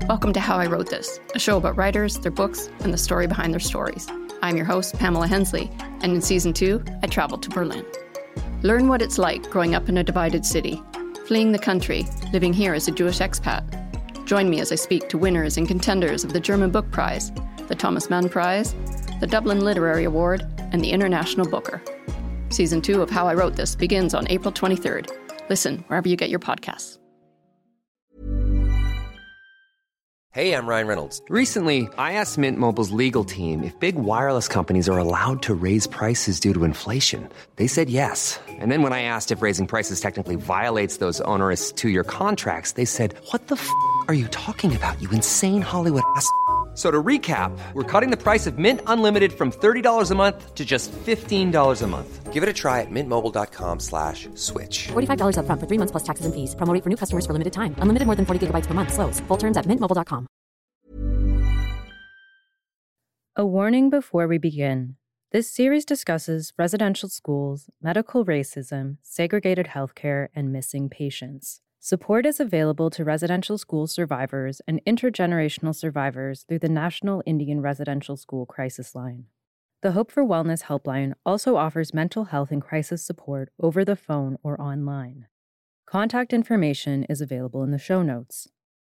Welcome to How I Wrote This, a show about writers, their books, and the story behind their stories. I'm your host, Pamela Hensley, and in Season 2, I traveled to Berlin. Learn what it's like growing up in a divided city, fleeing the country, living here as a Jewish expat. Join me as I speak to winners and contenders of the German Book Prize, the Thomas Mann Prize, the Dublin Literary Award, and the International Booker. Season 2 of How I Wrote This begins on April 23rd. Listen wherever you get your podcasts. Hey, I'm Ryan Reynolds. Recently, I asked Mint Mobile's legal team if big wireless companies are allowed to raise prices due to inflation. They said yes. And then when I asked if raising prices technically violates those onerous two-year contracts, they said, "What the f*** are you talking about, you insane Hollywood ass?" So to recap, we're cutting the price of Mint Unlimited from $30 a month to just $15 a month. Give it a try at mintmobile.com/switch. $45 up front for 3 months plus taxes and fees. Promo rate for new customers for limited time. Unlimited more than 40 gigabytes per month. Slows full terms at mintmobile.com. A warning before we begin. This series discusses residential schools, medical racism, segregated healthcare, and missing patients. Support is available to residential school survivors and intergenerational survivors through the National Indian Residential School Crisis Line. The Hope for Wellness Helpline also offers mental health and crisis support over the phone or online. Contact information is available in the show notes.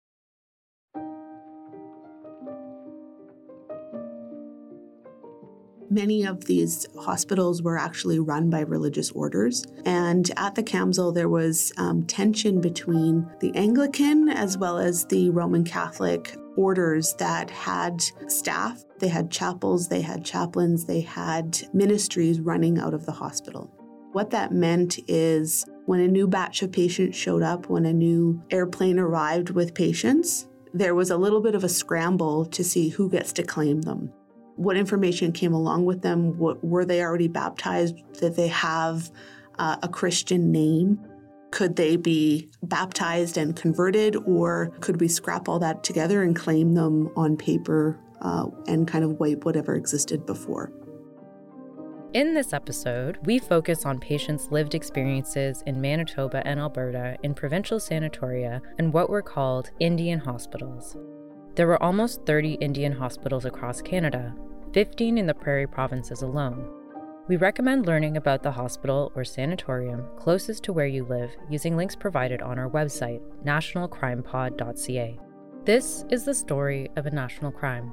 Many of these hospitals were actually run by religious orders. And at the Camsell, there was tension between the Anglican as well as the Roman Catholic orders that had staff. They had chapels, they had chaplains, they had ministries running out of the hospital. What that meant is when a new batch of patients showed up, when a new airplane arrived with patients, there was a little bit of a scramble to see who gets to claim them. What information came along with them? Were they already baptized? Did they have a Christian name? Could they be baptized and converted, or could we scrap all that together and claim them on paper and kind of wipe whatever existed before? In this episode, we focus on patients' lived experiences in Manitoba and Alberta in provincial sanatoria and what were called Indian hospitals. There were almost 30 Indian hospitals across Canada, 15 in the Prairie provinces alone. We recommend learning about the hospital or sanatorium closest to where you live using links provided on our website, nationalcrimepod.ca. This is the story of a national crime.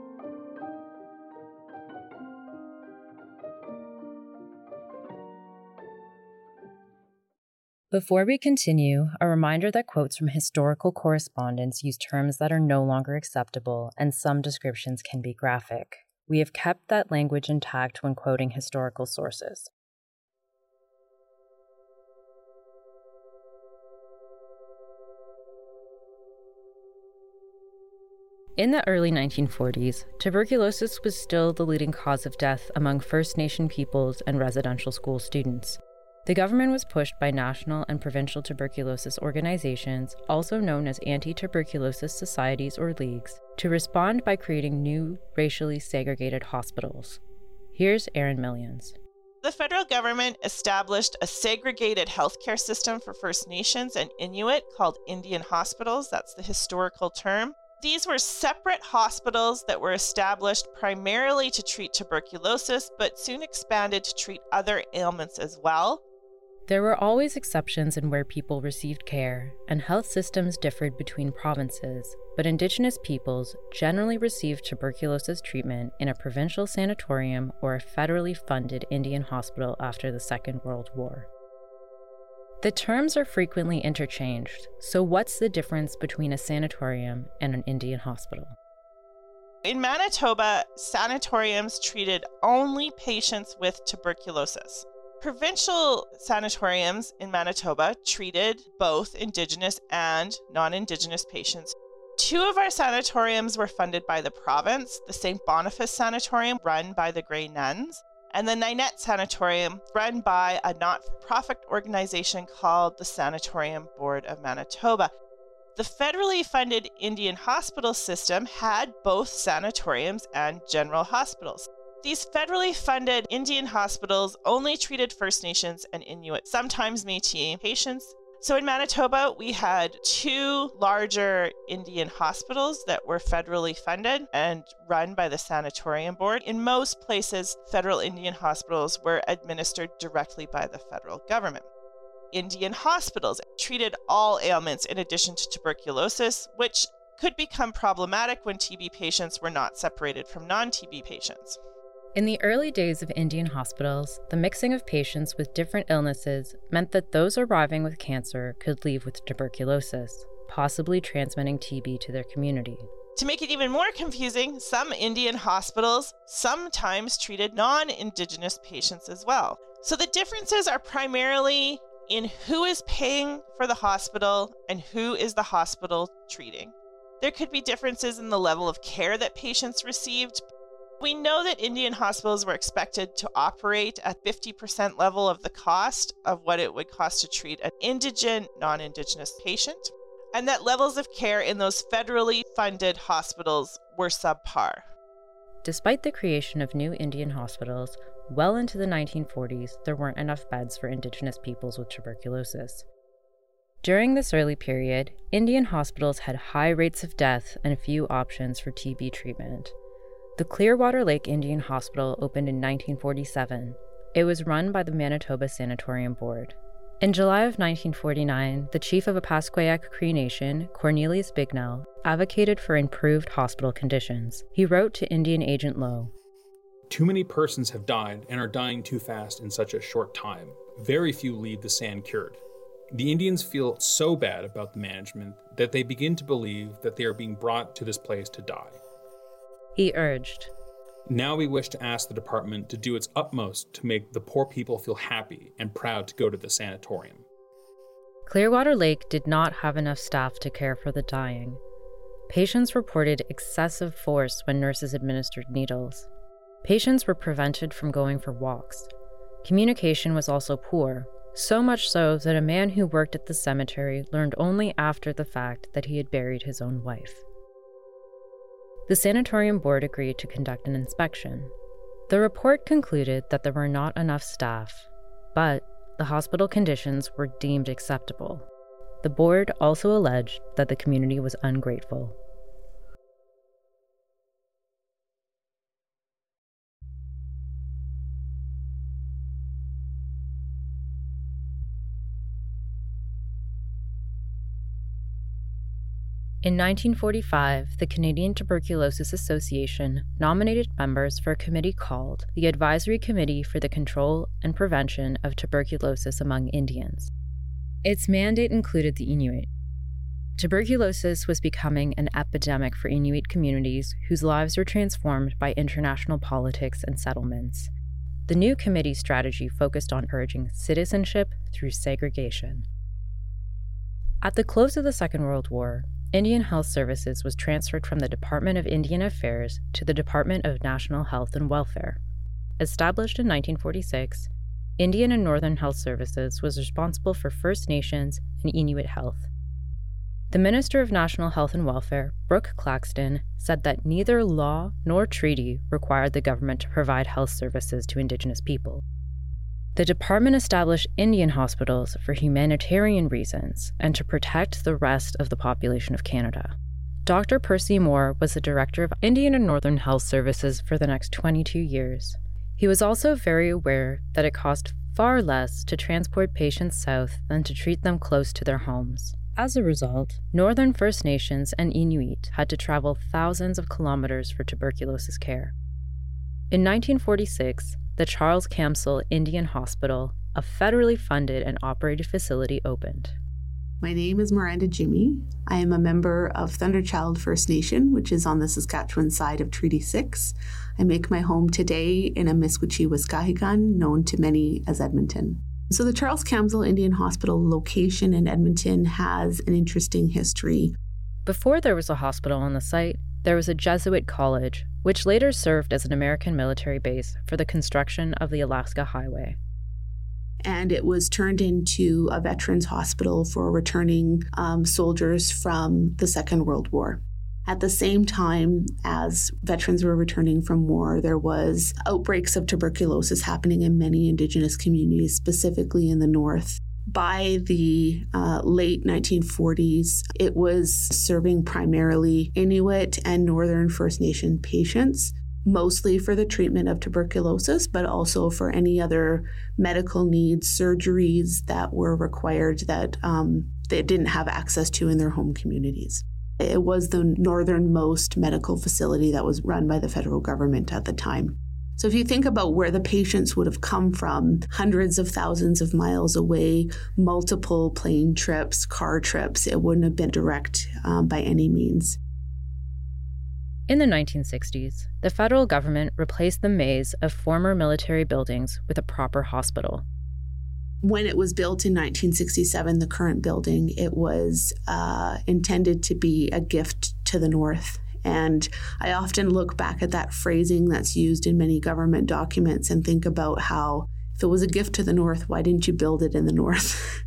Before we continue, a reminder that quotes from historical correspondence use terms that are no longer acceptable, and some descriptions can be graphic. We have kept that language intact when quoting historical sources. In the early 1940s, tuberculosis was still the leading cause of death among First Nation peoples and residential school students. The government was pushed by national and provincial tuberculosis organizations, also known as anti-tuberculosis societies or leagues, to respond by creating new racially segregated hospitals. Here's Erin Millions. The federal government established a segregated healthcare system for First Nations and Inuit called Indian hospitals. That's the historical term. These were separate hospitals that were established primarily to treat tuberculosis, but soon expanded to treat other ailments as well. There were always exceptions in where people received care, and health systems differed between provinces, but Indigenous peoples generally received tuberculosis treatment in a provincial sanatorium or a federally funded Indian hospital after the Second World War. The terms are frequently interchanged, so what's the difference between a sanatorium and an Indian hospital? In Manitoba, sanatoriums treated only patients with tuberculosis. Provincial sanatoriums in Manitoba treated both Indigenous and non-Indigenous patients. 2 of our sanatoriums were funded by the province, the St. Boniface Sanatorium run by the Grey Nuns, and the Ninette Sanatorium run by a not-for-profit organization called the Sanatorium Board of Manitoba. The federally funded Indian hospital system had both sanatoriums and general hospitals. These federally funded Indian hospitals only treated First Nations and Inuit, sometimes Métis patients. So in Manitoba, we had 2 larger Indian hospitals that were federally funded and run by the Sanatorium Board. In most places, federal Indian hospitals were administered directly by the federal government. Indian hospitals treated all ailments in addition to tuberculosis, which could become problematic when TB patients were not separated from non-TB patients. In the early days of Indian hospitals, the mixing of patients with different illnesses meant that those arriving with cancer could leave with tuberculosis, possibly transmitting TB to their community. To make it even more confusing, some Indian hospitals sometimes treated non-Indigenous patients as well. So the differences are primarily in who is paying for the hospital and who is the hospital treating. There could be differences in the level of care that patients received. We know that Indian hospitals were expected to operate at 50% level of the cost of what it would cost to treat an indigent, non-Indigenous patient, and that levels of care in those federally funded hospitals were subpar. Despite the creation of new Indian hospitals, well into the 1940s, there weren't enough beds for Indigenous peoples with tuberculosis. During this early period, Indian hospitals had high rates of death and few options for TB treatment. The Clearwater Lake Indian Hospital opened in 1947. It was run by the Manitoba Sanatorium Board. In July of 1949, the chief of Opaskwayak Cree Nation, Cornelius Bignell, advocated for improved hospital conditions. He wrote to Indian Agent Lowe, "Too many persons have died and are dying too fast in such a short time. Very few leave the sand cured. The Indians feel so bad about the management that they begin to believe that they are being brought to this place to die." He urged, "Now we wish to ask the department to do its utmost to make the poor people feel happy and proud to go to the sanatorium." Clearwater Lake did not have enough staff to care for the dying. Patients reported excessive force when nurses administered needles. Patients were prevented from going for walks. Communication was also poor, so much so that a man who worked at the cemetery learned only after the fact that he had buried his own wife. The Sanatorium Board agreed to conduct an inspection. The report concluded that there were not enough staff, but the hospital conditions were deemed acceptable. The board also alleged that the community was ungrateful. In 1945, the Canadian Tuberculosis Association nominated members for a committee called the Advisory Committee for the Control and Prevention of Tuberculosis Among Indians. Its mandate included the Inuit. Tuberculosis was becoming an epidemic for Inuit communities whose lives were transformed by international politics and settlements. The new committee's strategy focused on urging citizenship through segregation. At the close of the Second World War, Indian Health Services was transferred from the Department of Indian Affairs to the Department of National Health and Welfare. Established in 1946, Indian and Northern Health Services was responsible for First Nations and Inuit health. The Minister of National Health and Welfare, Brooke Claxton, said that neither law nor treaty required the government to provide health services to Indigenous people. The department established Indian hospitals for humanitarian reasons and to protect the rest of the population of Canada. Dr. Percy Moore was the director of Indian and Northern Health Services for the next 22 years. He was also very aware that it cost far less to transport patients south than to treat them close to their homes. As a result, Northern First Nations and Inuit had to travel thousands of kilometers for tuberculosis care. In 1946, the Charles Camsell Indian Hospital, a federally funded and operated facility, opened. My name is Miranda Jimmy. I am a member of Thunderchild First Nation, which is on the Saskatchewan side of Treaty 6. I make my home today in a Miskwichi-Waskahikan, known to many as Edmonton. So the Charles Camsell Indian Hospital location in Edmonton has an interesting history. Before there was a hospital on the site, there was a Jesuit college, which later served as an American military base for the construction of the Alaska Highway. And it was turned into a veterans hospital for returning soldiers from the Second World War. At the same time as veterans were returning from war, there was outbreaks of tuberculosis happening in many Indigenous communities, specifically in the north. By the late 1940s, it was serving primarily Inuit and Northern First Nation patients, mostly for the treatment of tuberculosis, but also for any other medical needs, surgeries that were required that they didn't have access to in their home communities. It was the northernmost medical facility that was run by the federal government at the time. So if you think about where the patients would have come from, hundreds of thousands of miles away, multiple plane trips, car trips, it wouldn't have been direct by any means. In the 1960s, the federal government replaced the maze of former military buildings with a proper hospital. When it was built in 1967, the current building, it was intended to be a gift to the North. And I often look back at that phrasing that's used in many government documents and think about how if it was a gift to the North, why didn't you build it in the North?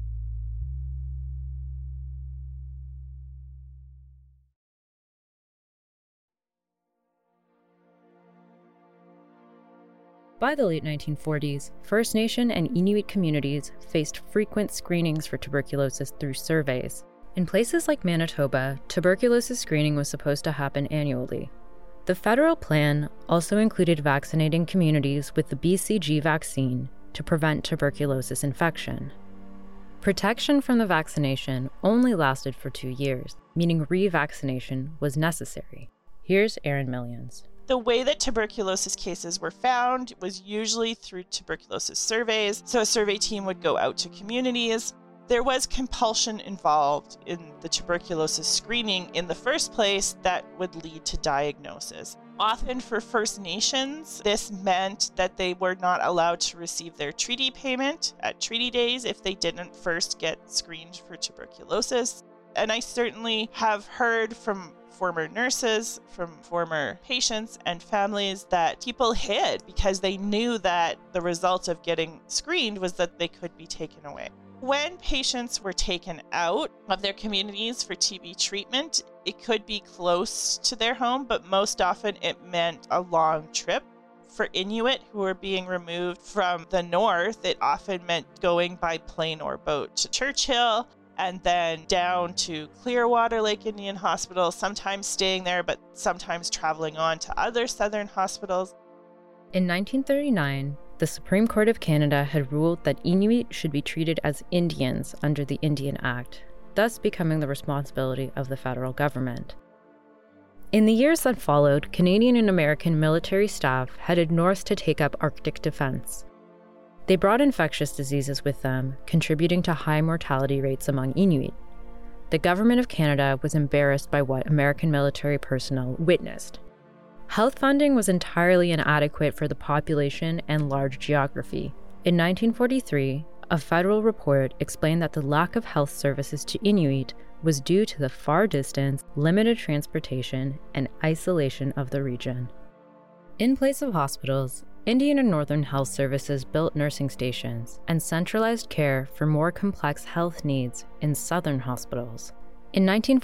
By the late 1940s, First Nation and Inuit communities faced frequent screenings for tuberculosis through surveys. In places like Manitoba, tuberculosis screening was supposed to happen annually. The federal plan also included vaccinating communities with the BCG vaccine to prevent tuberculosis infection. Protection from the vaccination only lasted for 2 years, meaning revaccination was necessary. Here's Erin Millions. The way that tuberculosis cases were found was usually through tuberculosis surveys. So a survey team would go out to communities. There was compulsion involved in the tuberculosis screening in the first place that would lead to diagnosis. Often for First Nations, this meant that they were not allowed to receive their treaty payment at treaty days if they didn't first get screened for tuberculosis. And I certainly have heard from former nurses, from former patients and families that people hid because they knew that the result of getting screened was that they could be taken away. When patients were taken out of their communities for TB treatment, it could be close to their home, but most often it meant a long trip. For Inuit who were being removed from the north, it often meant going by plane or boat to Churchill and then down to Clearwater Lake Indian Hospital, sometimes staying there, but sometimes traveling on to other southern hospitals. In 1939, the Supreme Court of Canada had ruled that Inuit should be treated as Indians under the Indian Act, thus becoming the responsibility of the federal government. In the years that followed, Canadian and American military staff headed north to take up Arctic defense. They brought infectious diseases with them, contributing to high mortality rates among Inuit. The government of Canada was embarrassed by what American military personnel witnessed. Health funding was entirely inadequate for the population and large geography. In 1943, a federal report explained that the lack of health services to Inuit was due to the far distance, limited transportation, and isolation of the region. In place of hospitals, Indian and Northern Health Services built nursing stations and centralized care for more complex health needs in southern hospitals. In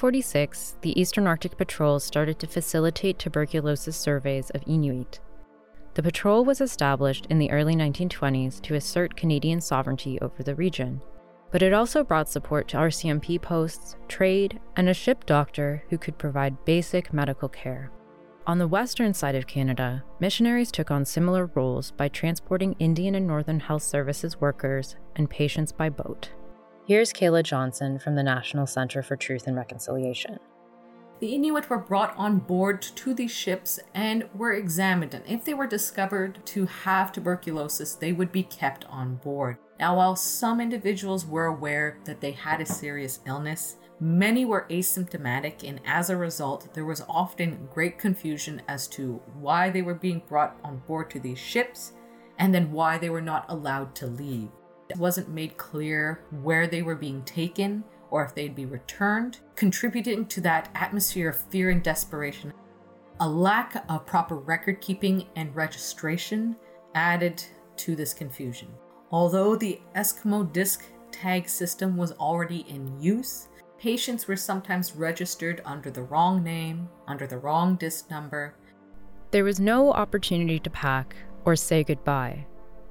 1946, the Eastern Arctic Patrol started to facilitate tuberculosis surveys of Inuit. The patrol was established in the early 1920s to assert Canadian sovereignty over the region, but it also brought support to RCMP posts, trade, and a ship doctor who could provide basic medical care. On the western side of Canada, missionaries took on similar roles by transporting Indian and Northern Health Services workers and patients by boat. Here's Kayla Johnson from the National Center for Truth and Reconciliation. The Inuit were brought on board to these ships and were examined, and if they were discovered to have tuberculosis, they would be kept on board. Now, while some individuals were aware that they had a serious illness, many were asymptomatic, and as a result, there was often great confusion as to why they were being brought on board to these ships, and then why they were not allowed to leave. It wasn't made clear where they were being taken or if they'd be returned, contributing to that atmosphere of fear and desperation. A lack of proper record keeping and registration added to this confusion. Although the Eskimo disc tag system was already in use, patients were sometimes registered under the wrong name, under the wrong disc number. There was no opportunity to pack or say goodbye.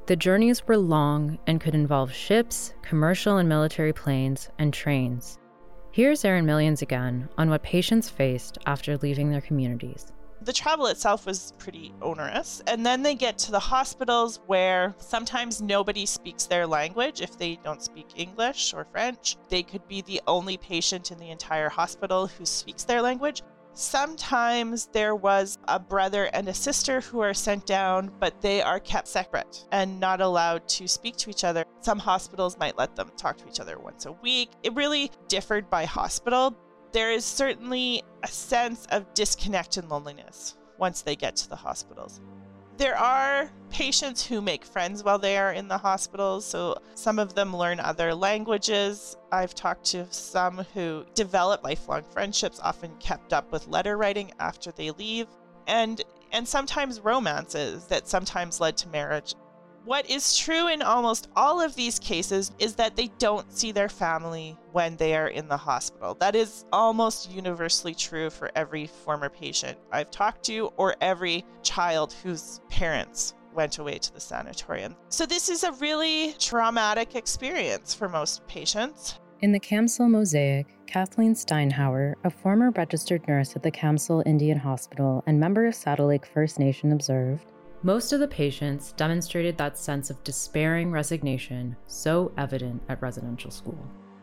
The journeys were long and could involve ships, commercial and military planes, and trains. Here's Erin Millions again on what patients faced after leaving their communities. The travel itself was pretty onerous. And then they get to the hospitals where sometimes nobody speaks their language. If they don't speak English or French, they could be the only patient in the entire hospital who speaks their language. Sometimes there was a brother and a sister who are sent down, but they are kept separate and not allowed to speak to each other. Some hospitals might let them talk to each other once a week. It really differed by hospital. There is certainly a sense of disconnect and loneliness once they get to the hospitals. There are patients who make friends while they are in the hospitals, so some of them learn other languages. I've talked to some who develop lifelong friendships, often kept up with letter writing after they leave, and sometimes romances that sometimes led to marriage. What is true in almost all of these cases is that they don't see their family when they are in the hospital. That is almost universally true for every former patient I've talked to or every child whose parents went away to the sanatorium. So this is a really traumatic experience for most patients. In the Camsell mosaic, Kathleen Steinhauer, a former registered nurse at the Camsell Indian Hospital and member of Saddle Lake First Nation, observed, most of the patients demonstrated that sense of despairing resignation so evident at residential school.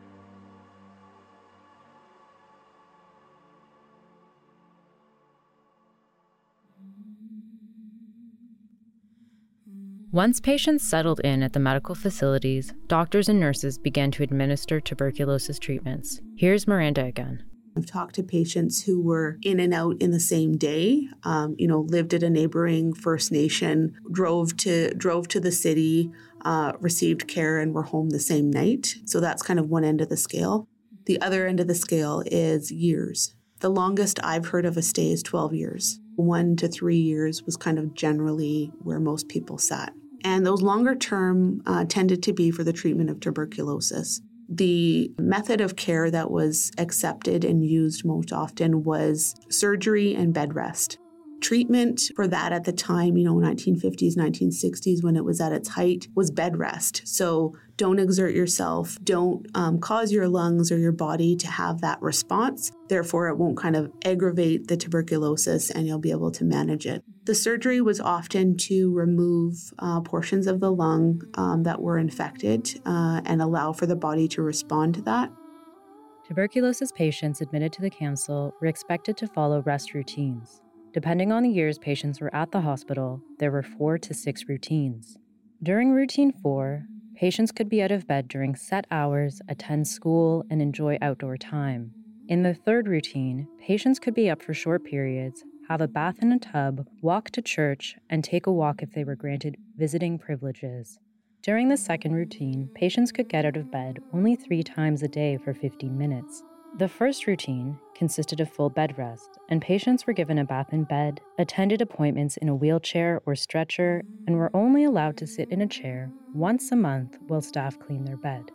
Once patients settled in at the medical facilities, doctors and nurses began to administer tuberculosis treatments. Here's Miranda again. I've talked to patients who were in and out in the same day, lived at a neighboring First Nation, drove to the city, received care, and were home the same night. So that's kind of one end of the scale. The other end of the scale is years. The longest I've heard of a stay is 12 years. 1 to 3 years was kind of generally where most people sat. And those longer term tended to be for the treatment of tuberculosis. The method of care that was accepted and used most often was surgery and bed rest. Treatment for that at the time, 1950s, 1960s, when it was at its height, was bed rest. So don't exert yourself, don't cause your lungs or your body to have that response. Therefore, it won't kind of aggravate the tuberculosis and you'll be able to manage it. The surgery was often to remove portions of the lung that were infected and allow for the body to respond to that. Tuberculosis patients admitted to the Camsell were expected to follow rest routines. Depending on the years patients were at the hospital, there were 4 to 6 routines. During routine 4, patients could be out of bed during set hours, attend school, and enjoy outdoor time. In the third routine, patients could be up for short periods, have a bath in a tub, walk to church, and take a walk if they were granted visiting privileges. During the second routine, patients could get out of bed only 3 times a day for 15 minutes. The first routine consisted of full bed rest, and patients were given a bath in bed, attended appointments in a wheelchair or stretcher, and were only allowed to sit in a chair once a month while staff cleaned their bed.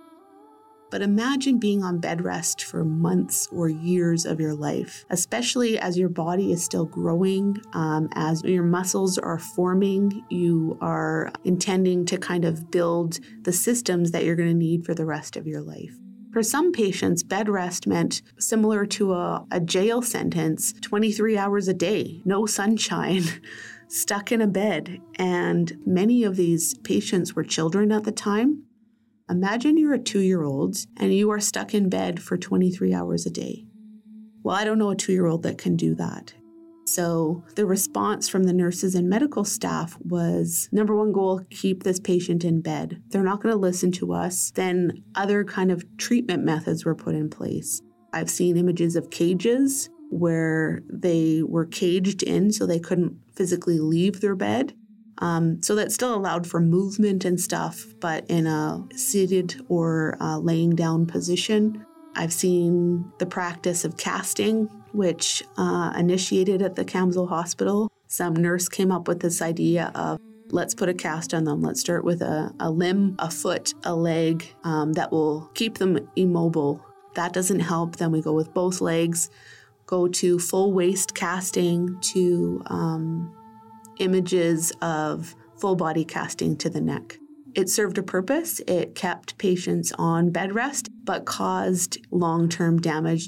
But imagine being on bed rest for months or years of your life, especially as your body is still growing, as your muscles are forming, you are intending to kind of build the systems that you're going to need for the rest of your life. For some patients, bed rest meant similar to a jail sentence, 23 hours a day, no sunshine, stuck in a bed. And many of these patients were children at the time. Imagine you're a 2-year-old and you are stuck in bed for 23 hours a day. Well, I don't know a 2-year-old that can do that. So the response from the nurses and medical staff was, number one goal, keep this patient in bed. They're not going to listen to us. Then other kind of treatment methods were put in place. I've seen images of cages where they were caged in so they couldn't physically leave their bed. So that still allowed for movement and stuff, but in a seated or laying down position. I've seen the practice of casting, which initiated at the Camsell Hospital. Some nurse came up with this idea of, let's put a cast on them. Let's start with a limb, a foot, a leg that will keep them immobile. That doesn't help. Then we go with both legs, go to full waist casting, to images of full body casting to the neck. It served a purpose. It kept patients on bed rest, but caused long-term damage.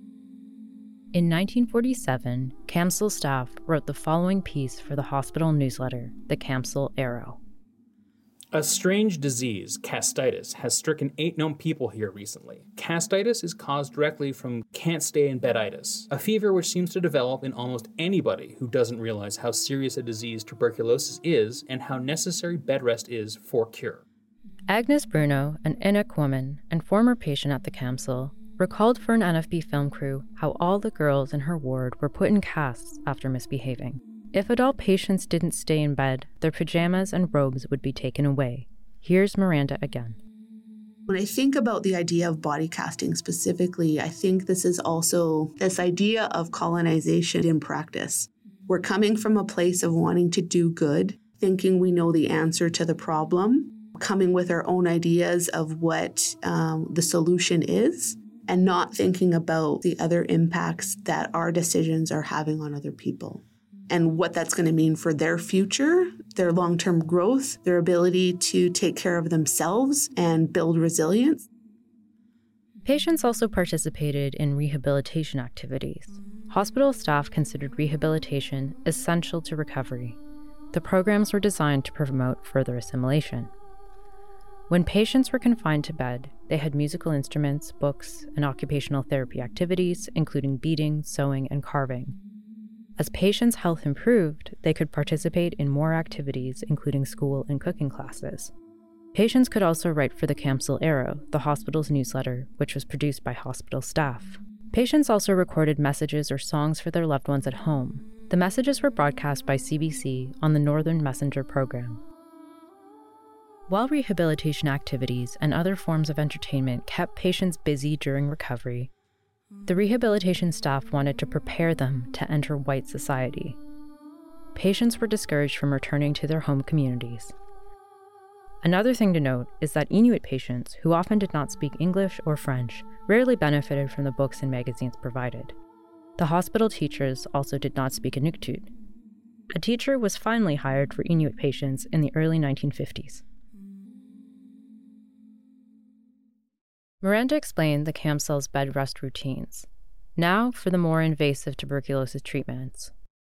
In 1947, Camsell staff wrote the following piece for the hospital newsletter, the Camsell Arrow. A strange disease, castitis, has stricken 8 known people here recently. Castitis is caused directly from can't-stay-in-beditis, a fever which seems to develop in almost anybody who doesn't realize how serious a disease tuberculosis is and how necessary bed rest is for cure. Agnes Bruno, an Inuk woman and former patient at the Camsell, recalled for an NFB film crew how all the girls in her ward were put in casts after misbehaving. If adult patients didn't stay in bed, their pajamas and robes would be taken away. Here's Miranda again. When I think about the idea of body casting specifically, I think this is also this idea of colonization in practice. We're coming from a place of wanting to do good, thinking we know the answer to the problem, coming with our own ideas of what the solution is, and not thinking about the other impacts that our decisions are having on other people and what that's going to mean for their future, their long-term growth, their ability to take care of themselves and build resilience. Patients also participated in rehabilitation activities. Hospital staff considered rehabilitation essential to recovery. The programs were designed to promote further assimilation. When patients were confined to bed, they had musical instruments, books, and occupational therapy activities, including beading, sewing, and carving. As patients' health improved, they could participate in more activities, including school and cooking classes. Patients could also write for the Camsell Arrow, the hospital's newsletter, which was produced by hospital staff. Patients also recorded messages or songs for their loved ones at home. The messages were broadcast by CBC on the Northern Messenger program. While rehabilitation activities and other forms of entertainment kept patients busy during recovery, the rehabilitation staff wanted to prepare them to enter white society. Patients were discouraged from returning to their home communities. Another thing to note is that Inuit patients, who often did not speak English or French, rarely benefited from the books and magazines provided. The hospital teachers also did not speak Inuktitut. A teacher was finally hired for Inuit patients in the early 1950s. Miranda explained the Camsell's bed rest routines. Now for the more invasive tuberculosis treatments.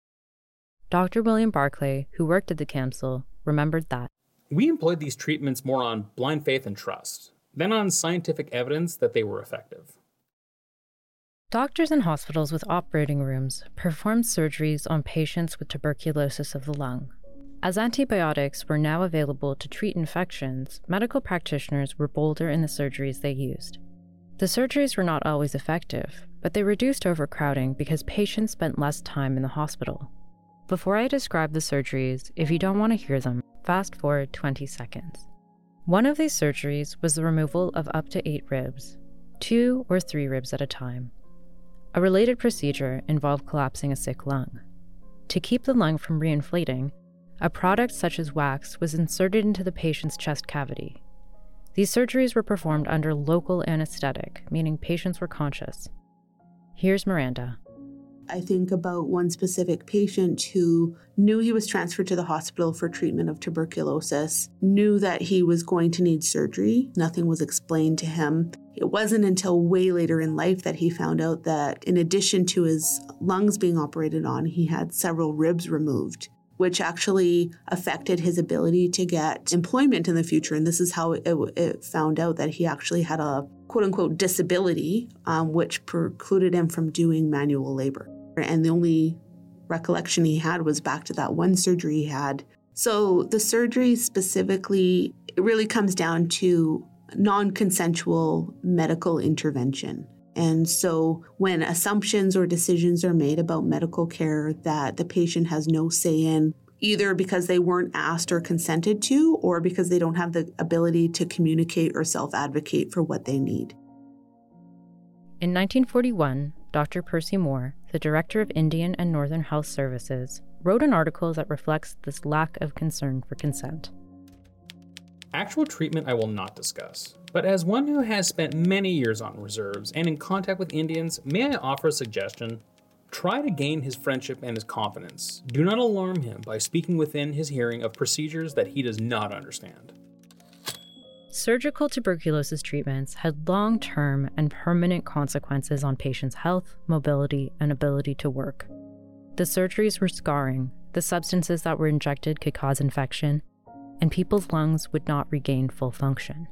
Dr. William Barclay, who worked at the Camsell, remembered that we employed these treatments more on blind faith and trust than on scientific evidence that they were effective. Doctors in hospitals with operating rooms performed surgeries on patients with tuberculosis of the lung. As antibiotics were now available to treat infections, medical practitioners were bolder in the surgeries they used. The surgeries were not always effective, but they reduced overcrowding because patients spent less time in the hospital. Before I describe the surgeries, if you don't want to hear them, fast forward 20 seconds. One of these surgeries was the removal of up to 8 ribs, 2 or 3 ribs at a time. A related procedure involved collapsing a sick lung. To keep the lung from reinflating, a product such as wax was inserted into the patient's chest cavity. These surgeries were performed under local anesthetic, meaning patients were conscious. Here's Miranda. I think about one specific patient who knew he was transferred to the hospital for treatment of tuberculosis, knew that he was going to need surgery. Nothing was explained to him. It wasn't until way later in life that he found out that in addition to his lungs being operated on, he had several ribs removed, which actually affected his ability to get employment in the future. And this is how it found out that he actually had a quote-unquote disability, which precluded him from doing manual labor. And the only recollection he had was back to that one surgery he had. So the surgery specifically, it really comes down to non-consensual medical intervention. And so when assumptions or decisions are made about medical care that the patient has no say in, either because they weren't asked or consented to, or because they don't have the ability to communicate or self-advocate for what they need. In 1941, Dr. Percy Moore, the director of Indian and Northern Health Services, wrote an article that reflects this lack of concern for consent. Actual treatment I will not discuss, but as one who has spent many years on reserves and in contact with Indians, may I offer a suggestion? Try to gain his friendship and his confidence. Do not alarm him by speaking within his hearing of procedures that he does not understand. Surgical tuberculosis treatments had long-term and permanent consequences on patients' health, mobility, and ability to work. The surgeries were scarring, the substances that were injected could cause infection, and people's lungs would not regain full function.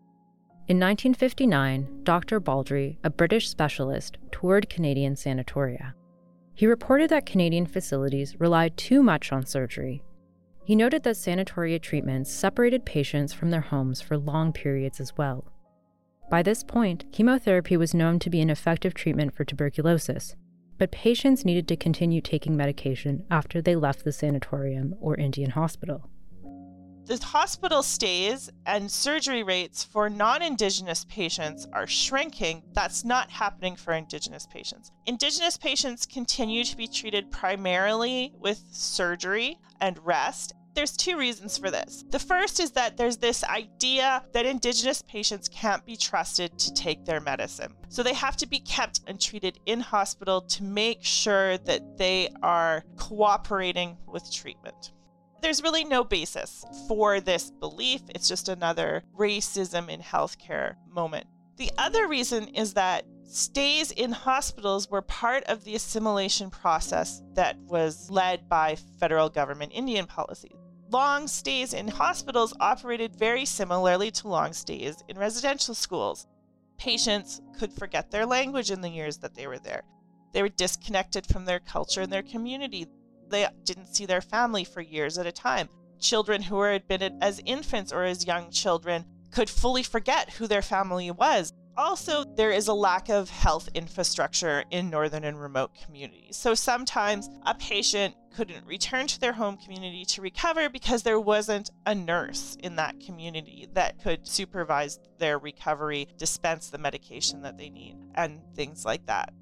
In 1959, Dr. Baldry, a British specialist, toured Canadian sanatoria. He reported that Canadian facilities relied too much on surgery. He noted that sanatoria treatments separated patients from their homes for long periods as well. By this point, chemotherapy was known to be an effective treatment for tuberculosis, but patients needed to continue taking medication after they left the sanatorium or Indian hospital. The hospital stays and surgery rates for non-Indigenous patients are shrinking. That's not happening for Indigenous patients. Indigenous patients continue to be treated primarily with surgery and rest. There's two reasons for this. The first is that there's this idea that Indigenous patients can't be trusted to take their medicine. So they have to be kept and treated in hospital to make sure that they are cooperating with treatment. There's really no basis for this belief. It's just another racism in healthcare moment. The other reason is that stays in hospitals were part of the assimilation process that was led by federal government Indian policy. Long stays in hospitals operated very similarly to long stays in residential schools. Patients could forget their language in the years that they were there. They were disconnected from their culture and their community. They didn't see their family for years at a time. Children who were admitted as infants or as young children could fully forget who their family was. Also, there is a lack of health infrastructure in northern and remote communities. So sometimes a patient couldn't return to their home community to recover because there wasn't a nurse in that community that could supervise their recovery, dispense the medication that they need, and things like that.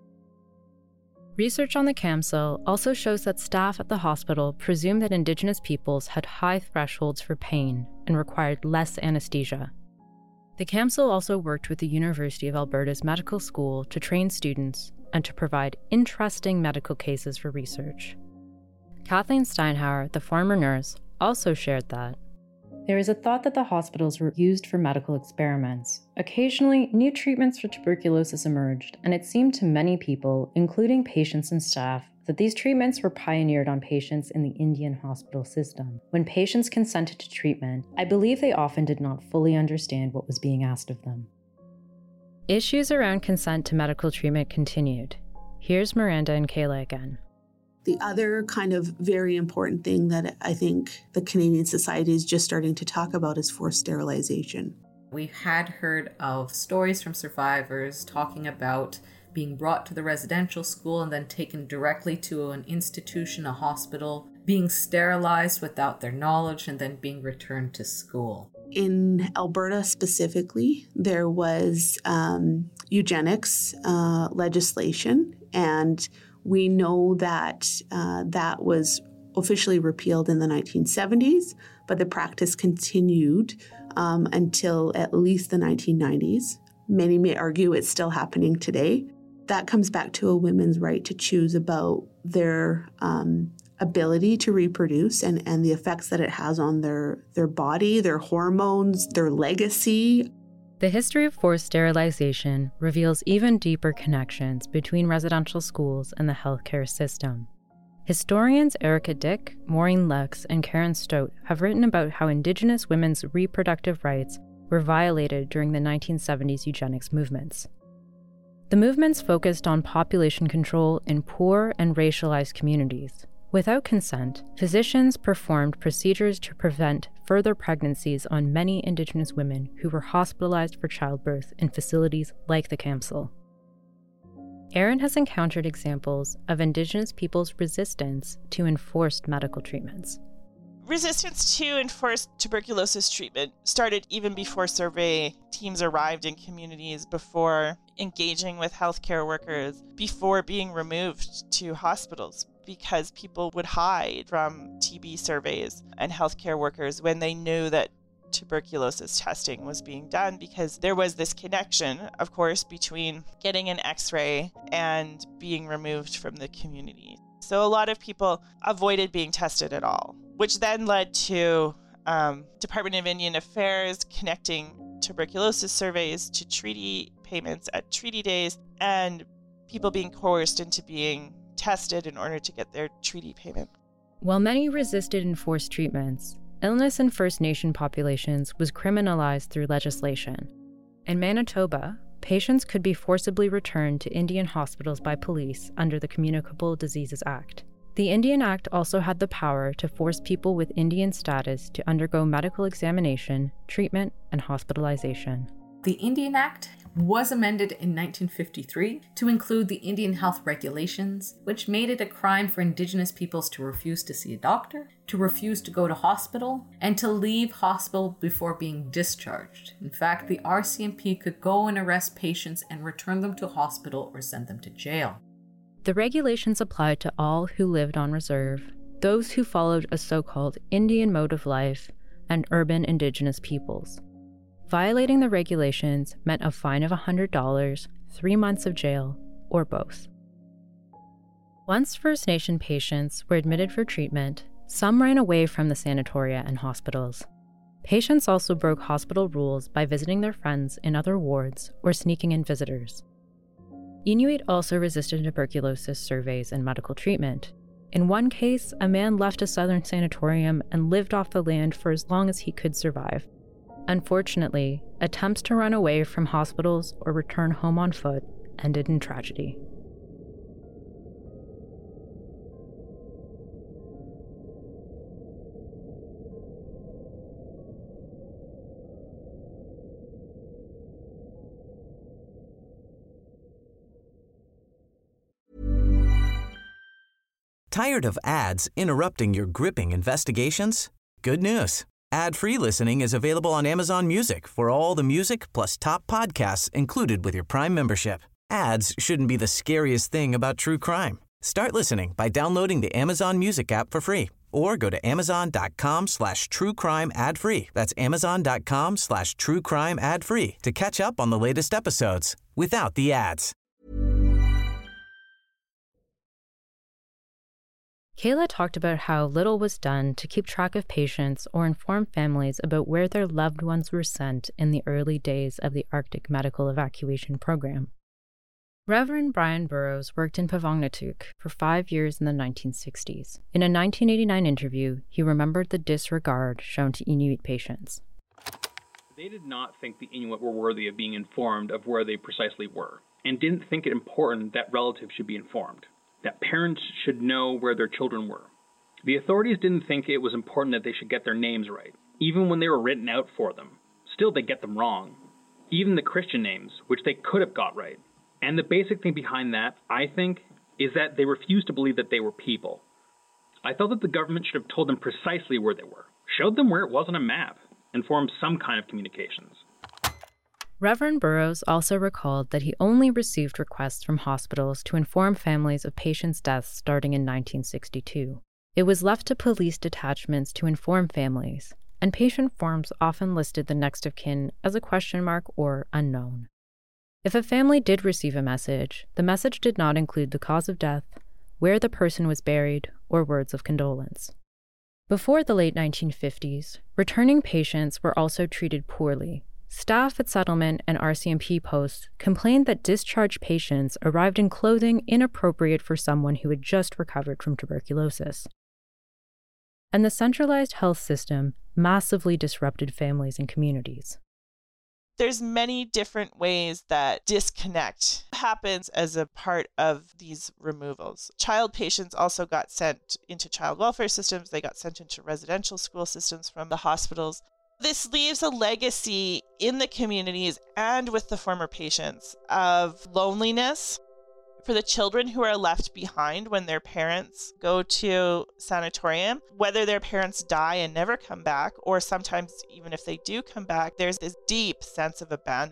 Research on the CAMSIL also shows that staff at the hospital presumed that Indigenous peoples had high thresholds for pain and required less anesthesia. The CAMSIL also worked with the University of Alberta's medical school to train students and to provide interesting medical cases for research. Kathleen Steinhauer, the former nurse, also shared that there is a thought that the hospitals were used for medical experiments. Occasionally, new treatments for tuberculosis emerged, and it seemed to many people, including patients and staff, that these treatments were pioneered on patients in the Indian hospital system. When patients consented to treatment, I believe they often did not fully understand what was being asked of them. Issues around consent to medical treatment continued. Here's Miranda and Kayla again. The other kind of very important thing that I think the Canadian society is just starting to talk about is forced sterilization. We had heard of stories from survivors talking about being brought to the residential school and then taken directly to an institution, a hospital, being sterilized without their knowledge, and then being returned to school. In Alberta specifically, there was eugenics legislation, and we know that that was officially repealed in the 1970s, but the practice continued until at least the 1990s. Many may argue it's still happening today. That comes back to a woman's right to choose about their ability to reproduce and the effects that it has on their body, their hormones, their legacy. The history of forced sterilization reveals even deeper connections between residential schools and the healthcare system. Historians Erica Dick, Maureen Lux, and Karen Stout have written about how Indigenous women's reproductive rights were violated during the 1970s eugenics movements. The movements focused on population control in poor and racialized communities. Without consent, physicians performed procedures to prevent further pregnancies on many Indigenous women who were hospitalized for childbirth in facilities like the CAMSIL. Erin has encountered examples of Indigenous people's resistance to enforced medical treatments. Resistance to enforced tuberculosis treatment started even before survey teams arrived in communities, before engaging with healthcare workers, before being removed to hospitals, because people would hide from TB surveys and healthcare workers when they knew that tuberculosis testing was being done, because there was this connection, of course, between getting an X-ray and being removed from the community. So a lot of people avoided being tested at all, which then led to Department of Indian Affairs connecting tuberculosis surveys to treaty payments at treaty days, and people being coerced into being tested in order to get their treaty payment. While many resisted enforced treatments, illness in First Nation populations was criminalized through legislation. In Manitoba, patients could be forcibly returned to Indian hospitals by police under the Communicable Diseases Act. The Indian Act also had the power to force people with Indian status to undergo medical examination, treatment, and hospitalization. The Indian Act was amended in 1953 to include the Indian Health Regulations, which made it a crime for Indigenous peoples to refuse to see a doctor, to refuse to go to hospital, and to leave hospital before being discharged. In fact, the RCMP could go and arrest patients and return them to hospital or send them to jail. The regulations applied to all who lived on reserve, those who followed a so-called Indian mode of life, and urban Indigenous peoples. Violating the regulations meant a fine of $100, 3 months of jail, or both. Once First Nation patients were admitted for treatment, some ran away from the sanatoria and hospitals. Patients also broke hospital rules by visiting their friends in other wards or sneaking in visitors. Inuit also resisted tuberculosis surveys and medical treatment. In one case, a man left a southern sanatorium and lived off the land for as long as he could survive. Unfortunately, attempts to run away from hospitals or return home on foot ended in tragedy. Tired of ads interrupting your gripping investigations? Good news. Ad-free listening is available on Amazon Music for all the music plus top podcasts included with your Prime membership. Ads shouldn't be the scariest thing about true crime. Start listening by downloading the Amazon Music app for free or go to amazon.com/truecrime ad-free. That's amazon.com/truecrime ad-free to catch up on the latest episodes without the ads. Kayla talked about how little was done to keep track of patients or inform families about where their loved ones were sent in the early days of the Arctic Medical Evacuation Program. Reverend Brian Burrows worked in Pevongnatuk for 5 years in the 1960s. In a 1989 interview, he remembered the disregard shown to Inuit patients. They did not think the Inuit were worthy of being informed of where they precisely were, and didn't think it important that relatives should be informed, that parents should know where their children were. The authorities didn't think it was important that they should get their names right, even when they were written out for them. Still, they get them wrong. Even the Christian names, which they could have got right. And the basic thing behind that, I think, is that they refused to believe that they were people. I felt that the government should have told them precisely where they were, showed them where it was on a map, and formed some kind of communications. Reverend Burrows also recalled that he only received requests from hospitals to inform families of patients' deaths starting in 1962. It was left to police detachments to inform families, and patient forms often listed the next of kin as a question mark or unknown. If a family did receive a message, the message did not include the cause of death, where the person was buried, or words of condolence. Before the late 1950s, returning patients were also treated poorly. Staff at settlement and RCMP posts complained that discharged patients arrived in clothing inappropriate for someone who had just recovered from tuberculosis. And the centralized health system massively disrupted families and communities. There's many different ways that disconnect happens as a part of these removals. Child patients also got sent into child welfare systems. They got sent into residential school systems from the hospitals. This leaves a legacy in the communities and with the former patients of loneliness for the children who are left behind when their parents go to sanatorium, whether their parents die and never come back, or sometimes even if they do come back, there's this deep sense of abandonment.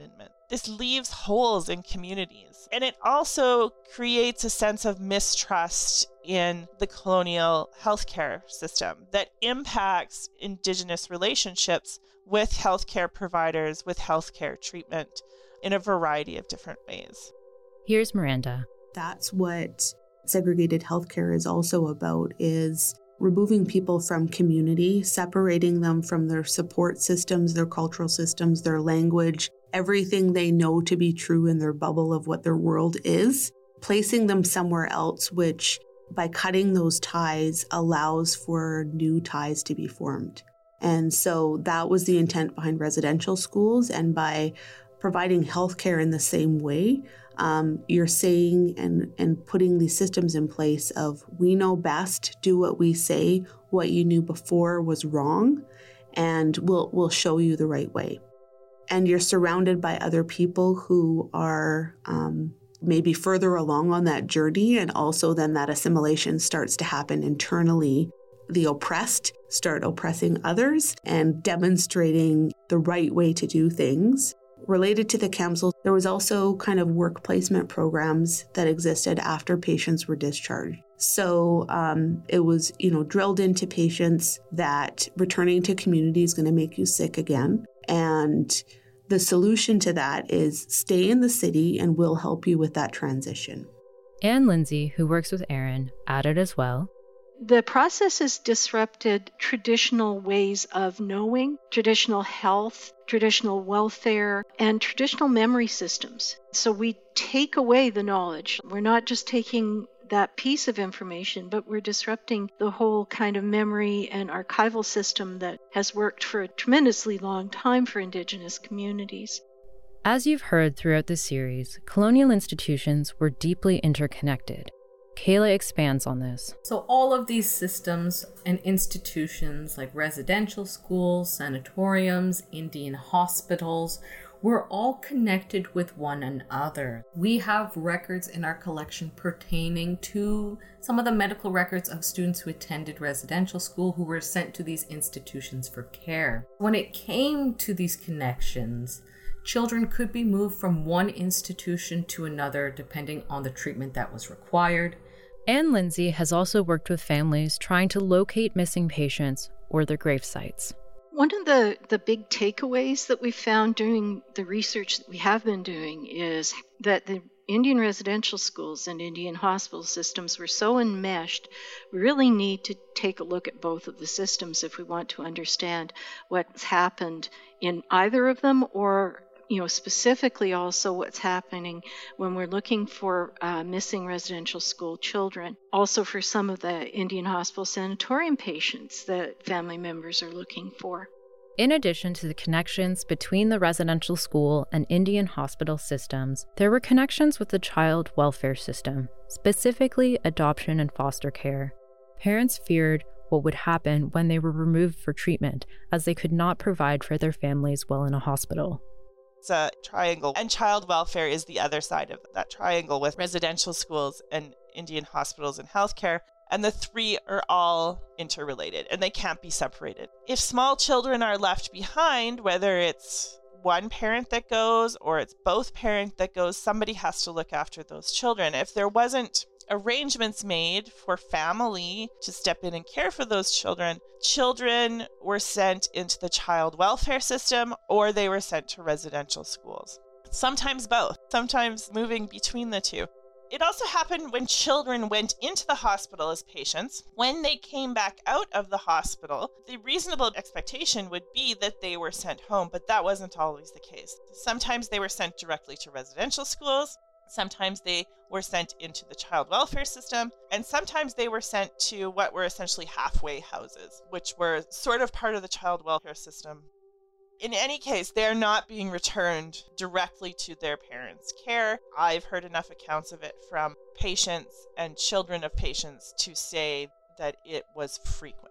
This leaves holes in communities. And it also creates a sense of mistrust in the colonial healthcare system that impacts Indigenous relationships with healthcare providers, with healthcare treatment in a variety of different ways. Here's Miranda. That's what segregated healthcare is also about, is removing people from community, separating them from their support systems, their cultural systems, their language, everything they know to be true in their bubble of what their world is, placing them somewhere else, which by cutting those ties allows for new ties to be formed. And so that was the intent behind residential schools. And by providing healthcare in the same way, you're saying and putting these systems in place of, we know best, do what we say, what you knew before was wrong, and we'll show you the right way. And you're surrounded by other people who are maybe further along on that journey, and also then that assimilation starts to happen internally. The oppressed start oppressing others and demonstrating the right way to do things. Related to the Kamsel, there was also kind of work placement programs that existed after patients were discharged. So it was, drilled into patients that returning to community is going to make you sick again. And the solution to that is stay in the city and we'll help you with that transition. Anne Lindsay, who works with Aaron, added as well. The process has disrupted traditional ways of knowing, traditional health, traditional welfare, and traditional memory systems. So we take away the knowledge. We're not just taking that piece of information, but we're disrupting the whole kind of memory and archival system that has worked for a tremendously long time for Indigenous communities. As you've heard throughout this series, colonial institutions were deeply interconnected. Kayla expands on this. So all of these systems and institutions like residential schools, sanatoriums, Indian hospitals, were all connected with one another. We have records in our collection pertaining to some of the medical records of students who attended residential school who were sent to these institutions for care. When it came to these connections, children could be moved from one institution to another depending on the treatment that was required. Anne Lindsay has also worked with families trying to locate missing patients or their grave sites. One of the big takeaways that we found during the research that we have been doing is that the Indian residential schools and Indian hospital systems were so enmeshed, we really need to take a look at both of the systems if we want to understand what's happened in either of them, or specifically also what's happening when we're looking for missing residential school children. Also for some of the Indian hospital sanatorium patients that family members are looking for. In addition to the connections between the residential school and Indian hospital systems, there were connections with the child welfare system, specifically adoption and foster care. Parents feared what would happen when they were removed for treatment, as they could not provide for their families while in a hospital. It's a triangle, and child welfare is the other side of that triangle with residential schools and Indian hospitals and healthcare. And the three are all interrelated and they can't be separated. If small children are left behind, whether it's one parent that goes or it's both parents that goes, somebody has to look after those children. If there wasn't arrangements made for family to step in and care for those children, children were sent into the child welfare system or they were sent to residential schools. Sometimes both, sometimes moving between the two. It also happened when children went into the hospital as patients. When they came back out of the hospital, the reasonable expectation would be that they were sent home, but that wasn't always the case. Sometimes they were sent directly to residential schools. Sometimes they were sent into the child welfare system, and sometimes they were sent to what were essentially halfway houses, which were sort of part of the child welfare system. In any case, they're not being returned directly to their parents' care. I've heard enough accounts of it from patients and children of patients to say that it was frequent.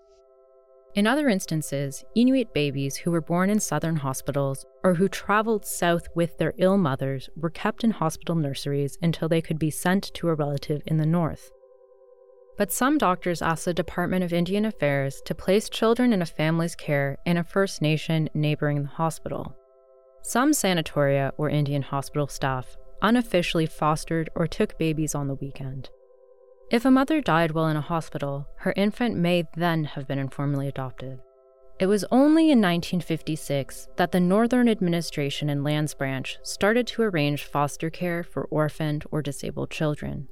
In other instances, Inuit babies who were born in southern hospitals or who traveled south with their ill mothers were kept in hospital nurseries until they could be sent to a relative in the north. But some doctors asked the Department of Indian Affairs to place children in a family's care in a First Nation neighboring the hospital. Some sanatoria or Indian hospital staff unofficially fostered or took babies on the weekend. If a mother died while in a hospital, her infant may then have been informally adopted. It was only in 1956 that the Northern Administration and Lands Branch started to arrange foster care for orphaned or disabled children.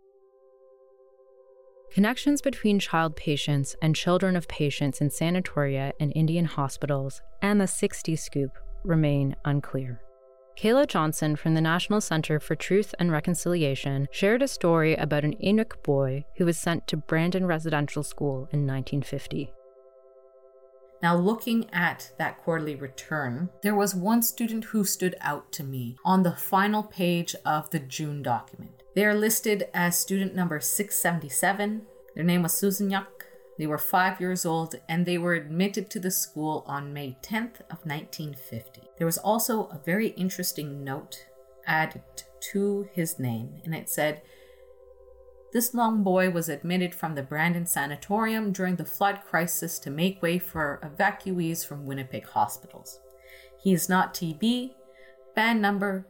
Connections between child patients and children of patients in sanatoria and Indian hospitals and the 60s scoop remain unclear. Kayla Johnson from the National Center for Truth and Reconciliation shared a story about an Inuk boy who was sent to Brandon Residential School in 1950. Now, looking at that quarterly return, there was one student who stood out to me on the final page of the June document. They are listed as student number 677. Their name was Susanyak. They were 5 years old, and they were admitted to the school on May 10th of 1950. There was also a very interesting note added to his name, and it said, "This long boy was admitted from the Brandon Sanatorium during the flood crisis to make way for evacuees from Winnipeg hospitals. He is not TB, band number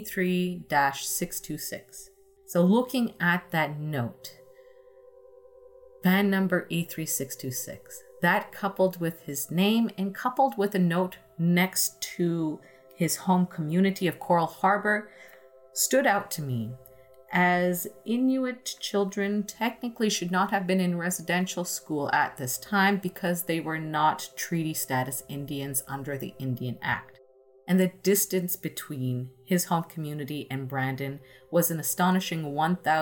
E3-626. So looking at that note, band number E3626, that coupled with his name and coupled with a note next to his home community of Coral Harbor stood out to me, as Inuit children technically should not have been in residential school at this time because they were not treaty status Indians under the Indian Act. And the distance between his home community and Brandon was an astonishing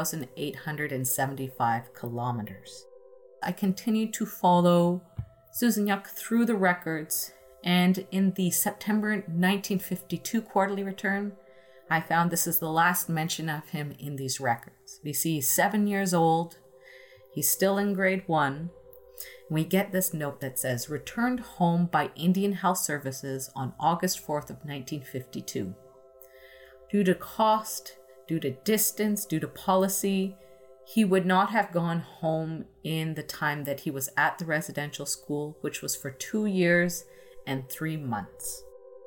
1,875 kilometers. I continued to follow Susanyak through the records, and in the September 1952 quarterly return, I found this is the last mention of him in these records. We see he's 7 years old, he's still in grade 1, and we get this note that says, returned home by Indian Health Services on August 4th of 1952. Due to cost, due to distance, due to policy, he would not have gone home in the time that he was at the residential school, which was for 2 years and 3 months.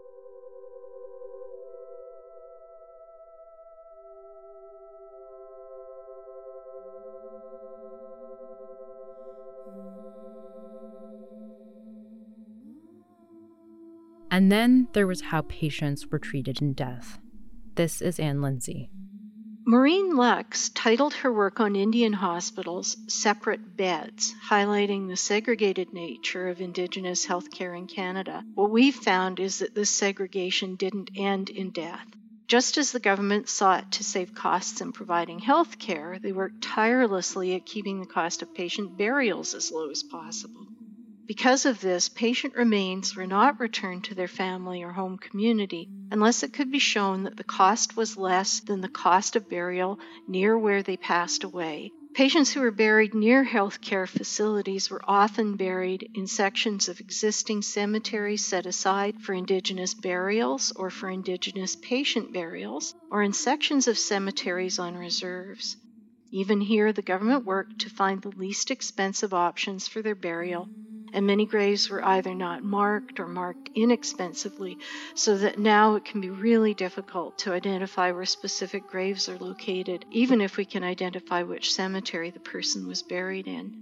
And then there was how patients were treated in death. This is Anne Lindsay. Maureen Lux titled her work on Indian hospitals Separate Beds, highlighting the segregated nature of Indigenous healthcare in Canada. What we found is that this segregation didn't end in death. Just as the government sought to save costs in providing health care, they worked tirelessly at keeping the cost of patient burials as low as possible. Because of this, patient remains were not returned to their family or home community unless it could be shown that the cost was less than the cost of burial near where they passed away. Patients who were buried near healthcare facilities were often buried in sections of existing cemeteries set aside for Indigenous burials or for Indigenous patient burials, or in sections of cemeteries on reserves. Even here, the government worked to find the least expensive options for their burial, and many graves were either not marked or marked inexpensively, so that now it can be really difficult to identify where specific graves are located, even if we can identify which cemetery the person was buried in.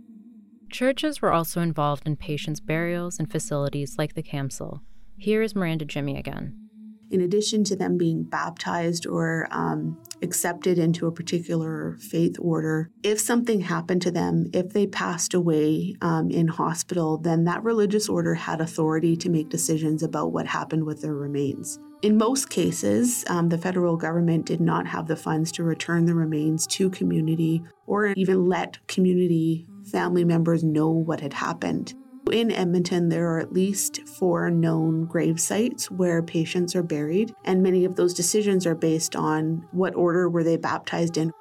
Churches were also involved in patients' burials and facilities like the Camsell. Here is Miranda Jimmy again. In addition to them being baptized or accepted into a particular faith order, if something happened to them, if they passed away in hospital, then that religious order had authority to make decisions about what happened with their remains. In most cases, the federal government did not have the funds to return the remains to community or even let community family members know what had happened. In Edmonton, there are at least 4 known grave sites where patients are buried, and many of those decisions are based on what order were they baptized in.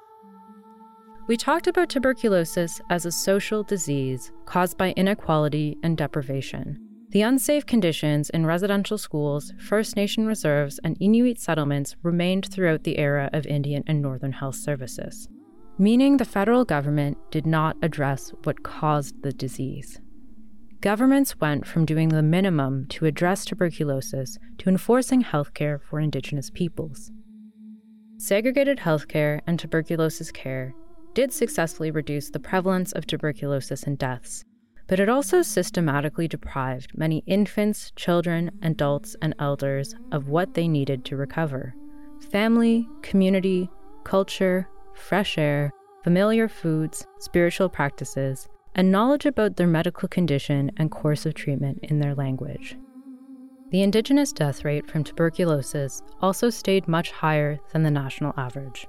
We talked about tuberculosis as a social disease caused by inequality and deprivation. The unsafe conditions in residential schools, First Nation reserves, and Inuit settlements remained throughout the era of Indian and Northern Health Services, meaning the federal government did not address what caused the disease. governments went from doing the minimum to address tuberculosis to enforcing healthcare for Indigenous peoples. Segregated healthcare and tuberculosis care did successfully reduce the prevalence of tuberculosis and deaths, but it also systematically deprived many infants, children, adults, and elders of what they needed to recover: family, community, culture, fresh air, familiar foods, spiritual practices, and knowledge about their medical condition and course of treatment in their language. The Indigenous death rate from tuberculosis also stayed much higher than the national average.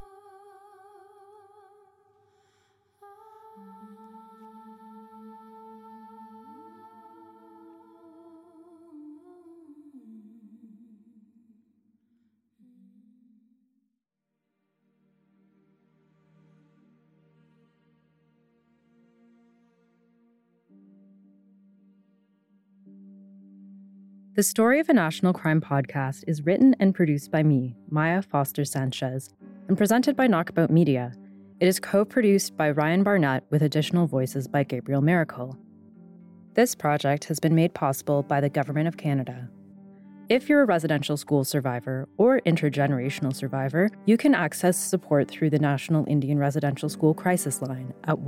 The Story of a National Crime podcast is written and produced by me, Maya Foster Sanchez, and presented by Knockabout Media. It is co-produced by Ryan Barnett with additional voices by Gabriel Miracle. This project has been made possible by the Government of Canada. If you're a residential school survivor or intergenerational survivor, you can access support through the National Indian Residential School Crisis Line at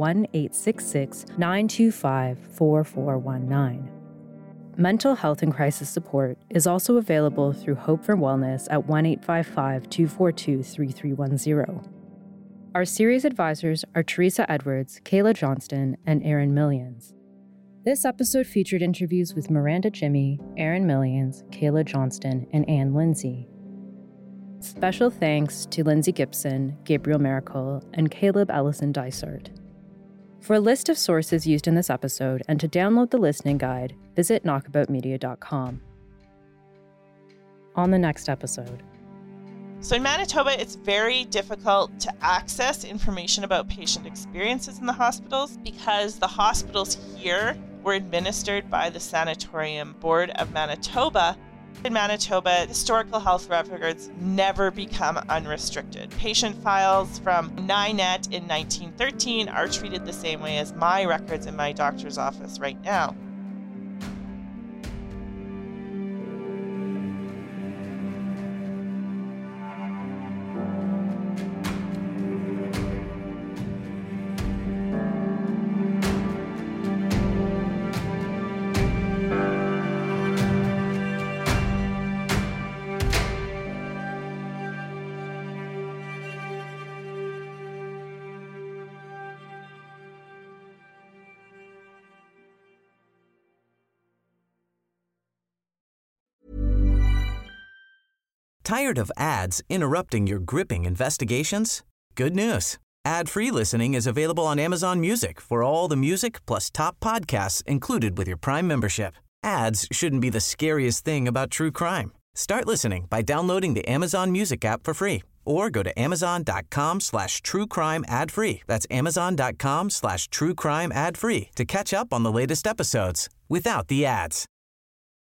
1-866-925-4419. Mental health and crisis support is also available through Hope for Wellness at 1-855-242-3310. Our series advisors are Teresa Edwards, Kayla Johnston, and Aaron Millions. This episode featured interviews with Miranda Jimmy, Aaron Millions, Kayla Johnston, and Ann Lindsay. Special thanks to Lindsay Gibson, Gabriel Miracle, and Caleb Ellison Dysart. For a list of sources used in this episode and to download the listening guide, visit knockaboutmedia.com. On the next episode. So in Manitoba, it's very difficult to access information about patient experiences in the hospitals because the hospitals here were administered by the Sanatorium Board of Manitoba. In Manitoba, historical health records never become unrestricted. Patient files from NINET in 1913 are treated the same way as my records in my doctor's office right now. Tired of ads interrupting your gripping investigations? Good news. Ad-free listening is available on Amazon Music for all the music plus top podcasts included with your Prime membership. Ads shouldn't be the scariest thing about true crime. Start listening by downloading the Amazon Music app for free or go to amazon.com/truecrime ad-free. That's amazon.com/truecrime ad-free to catch up on the latest episodes without the ads.